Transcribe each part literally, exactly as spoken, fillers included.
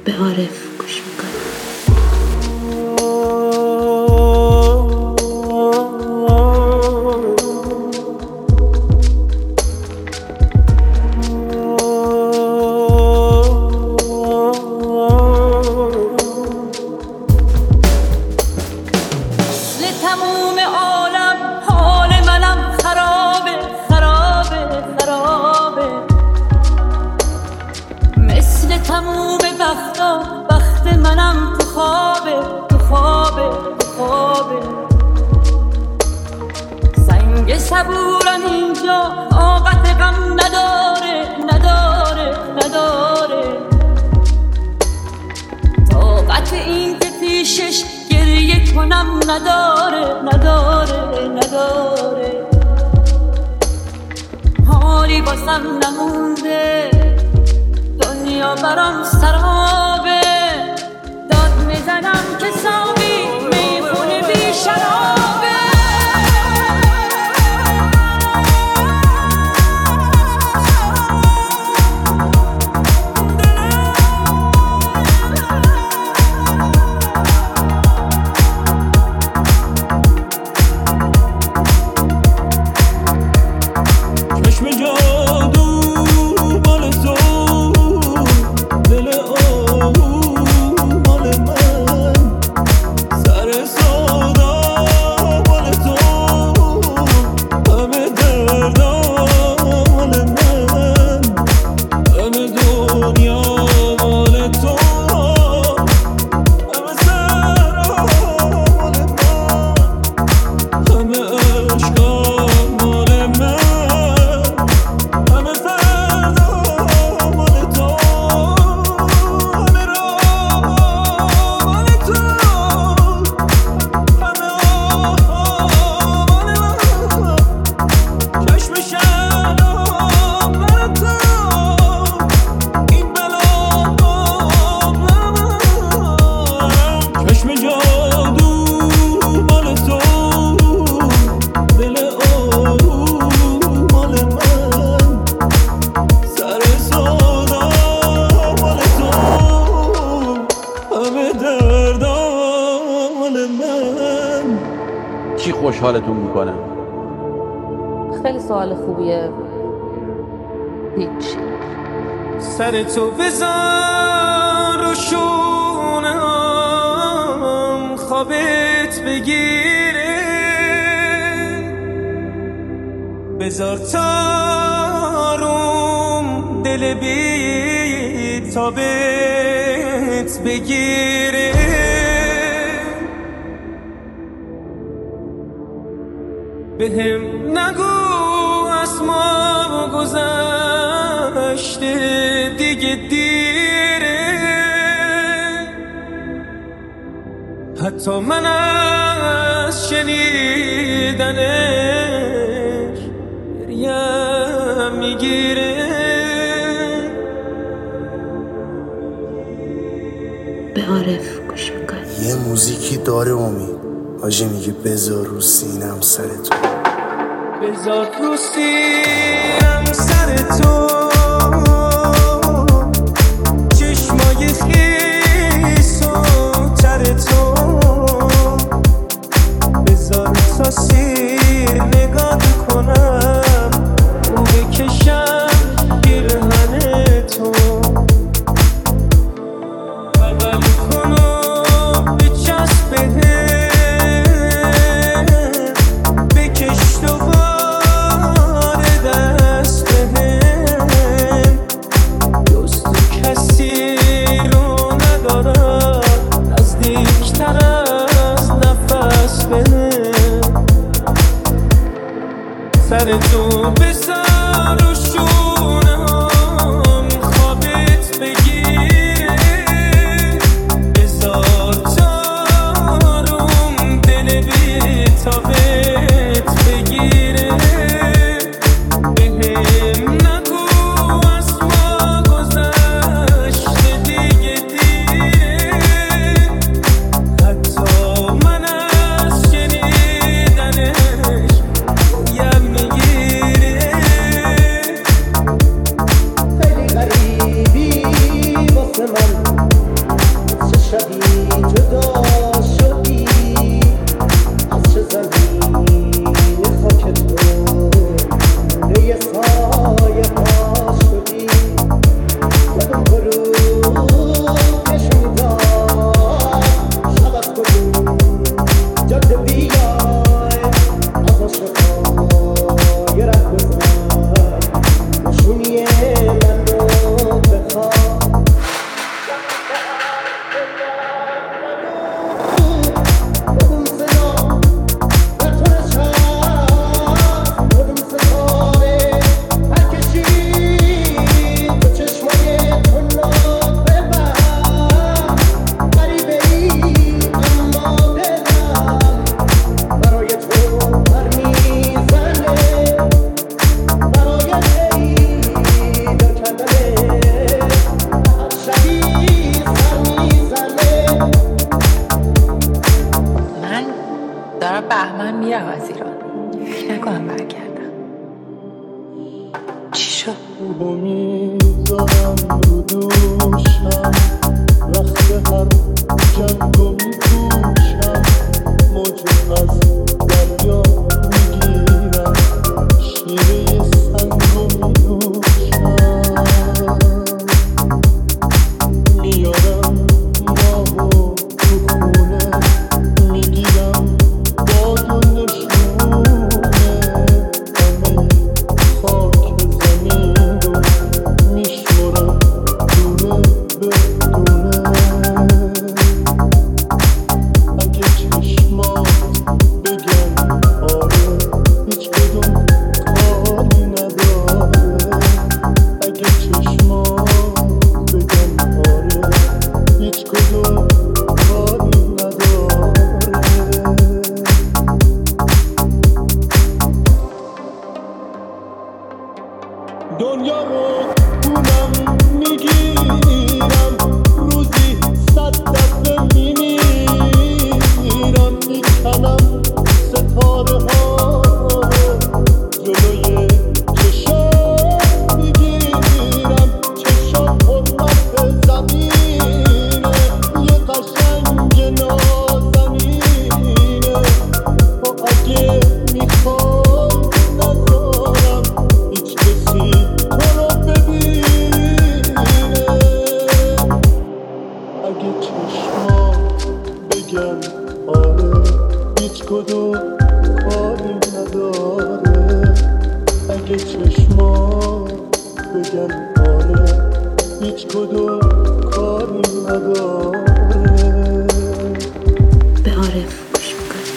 به عارف گوش میکنم. تموم عالم حال منم خرابه خرابه خرابه، مثل تموم وقتا وقت منم تو خوابه تو خوابه تو خوابه. سنگ صبورم اینجا طاقت غم نداره نداره نداره، طاقت این که پیشش گریه کنم نداره نداره نداره. حالی باسم نمونده، دنیا برام سرابه، داد میزنم که ساقی میخونه بی شرابه. چی خوشحالتون میکنه؟ خیلی سوال خوبیه. هیچی. سر تو بذار رو شونم خوابت بگیره، بذار تاروم دل بی تابت بگیره. بهم نگو از ما گذشته دیگه دیره، حتی من از شنیدنش گریم میگیره. به عارف گوش میکنم. یه موزیکی داره امید آجه میگه بذار رو سینم سر تو، بذار رو سینم سر تو، چشمای خیس و تر تو، بذار تا سیر نگاه کنم و بکشم پیرهن تو، بغل کن و بچسب بهم، سر تو بذار رو شونم خوابت بگیره، بذار تاروم دل بی تابت بگیره. بهم نگو از ما گذشته بهمن میرم از ایران. فکر نکنم برگردم. چی شد؟ رو میذارم رو دوشم، وقت هر جنگ و میپوشم، موجو از دریا میگیرم، شیره سنگ و میدوشم، میارم ماهو تو خونه، میگیرم باد و نشونه، همه خاک زمین رو میشورم دونه به دونه. اگه چشمات بگن آره، هیچ کدوم کاری نداره. اگه چشمات بگن آره، هیچ کدوم کاری نداره. دنیا رو پولم میگیرم، روزی صد دفعه میمیرم، میکنم ستاره ها جلوی چشم میگیرم، چشم حرمت زمینه، یه قشنگ نازنینه. و اگه میخوای نذارم هیچ کسی تو رو ببینه، اگه چشمات بگن آره، هیچ کدوم کاری نداره. اگه چشمات بگن آره، هیچ کدوم کاری نداره. به عارف گوش میکنم.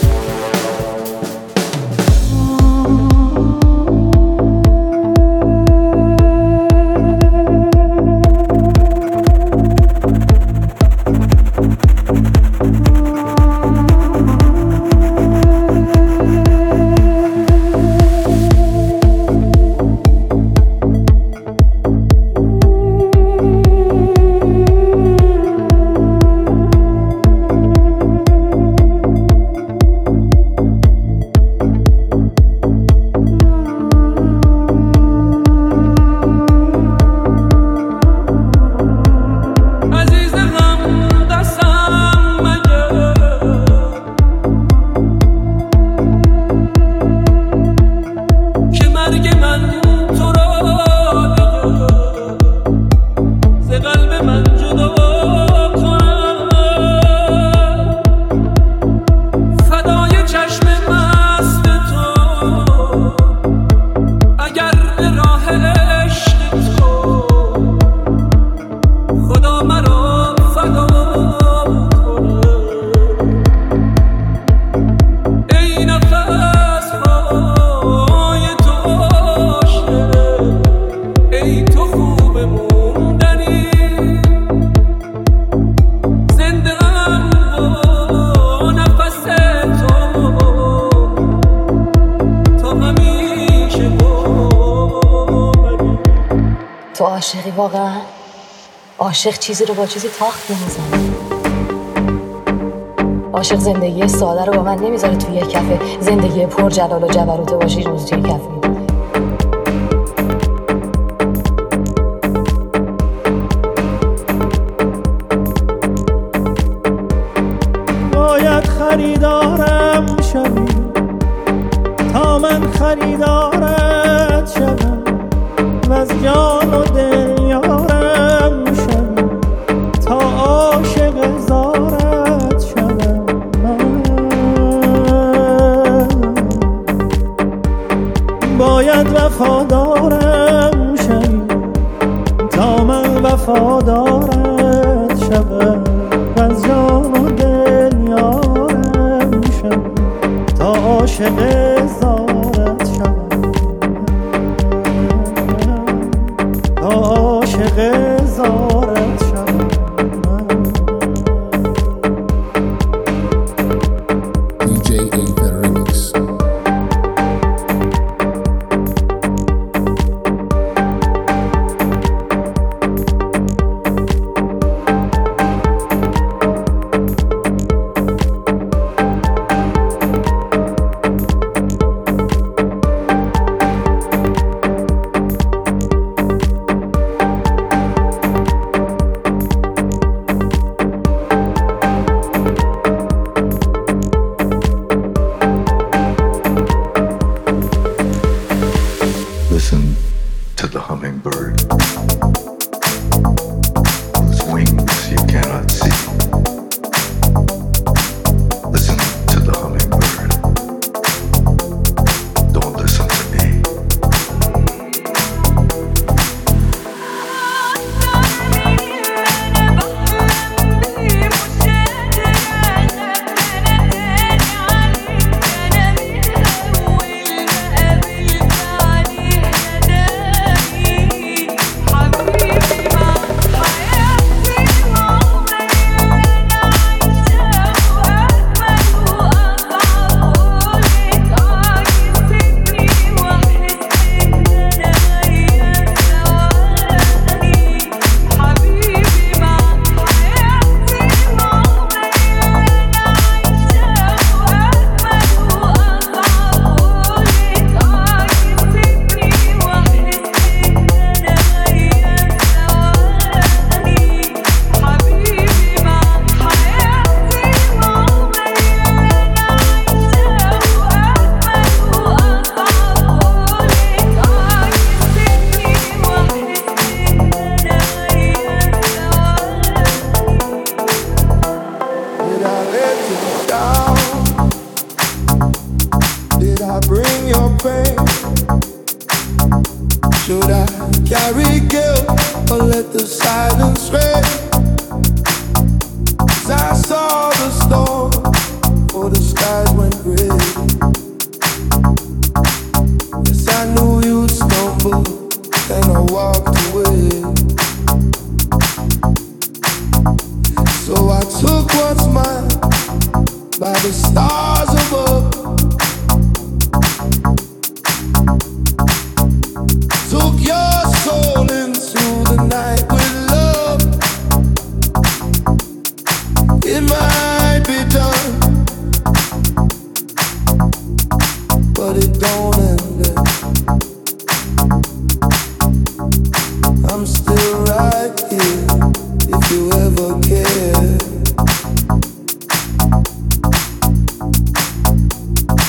تو عاشقی واقعا؟ عاشق چیزی رو با چیزی تاخت نمیزنه. عاشق زندگی ساده رو با من نمیذاره توی یک کفه، زندگی پر جلال و جبروته باشه روز توی کف میده. خریدارم شوی، تا من خریدارت شوم و از جان و دل یارم شوی، تا عاشق زارت شوم. من باید وفادارم شوی، تا من وفادارت شوم و از جان و دل یارم شوی، تا عاشق زارت شوم، تا عاشق زارت شوم. دی جی ایفر ریمیکس. Listen to the hummingbird, whose wings you cannot see. Listen to the hummingbird. Don't listen to me. Should I carry guilt or let the silence reign? 'Cause I saw the storm before the skies went gray. Yes, I knew you'd stumble, then I walked away. So I took what's mine by the stars above. Took your soul into the night with love. It might be done, but it don't end it. I'm still right here if you ever care.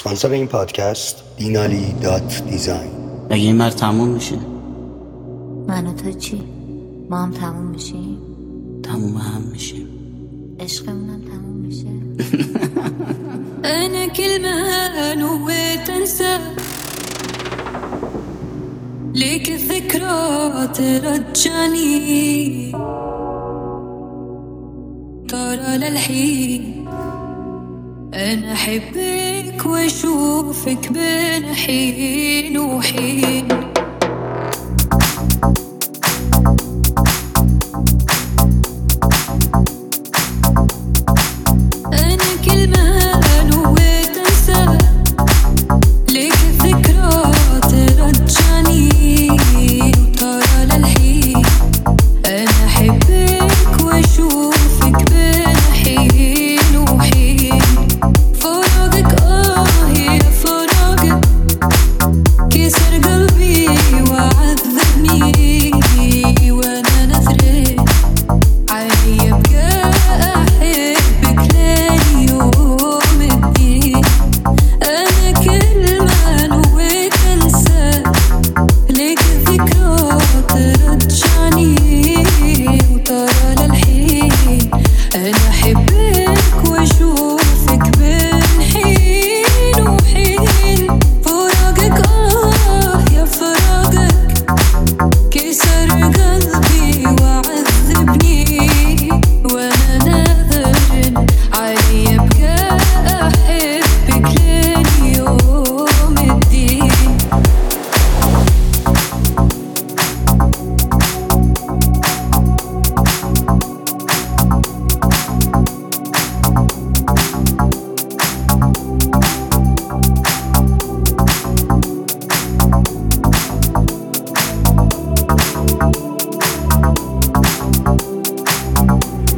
اسپانسر این پادکست دینالی دات دیزاین. اگه این مرد تموم میشه من و تو چی؟ ما هم تموم میشیم؟ تموم هم میشیم، عشقمونم تموم میشه. أنا كلمة نويت أنسى ليك الذكرى ترجعني ترى للحين أنا أحبك وأشوفك بين حين وحين.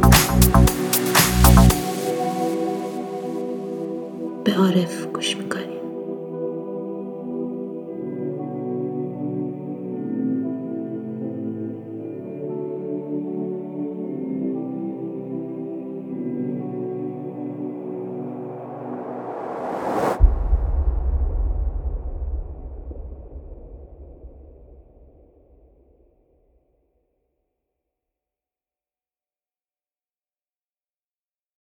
به عارف گوش میکنی؟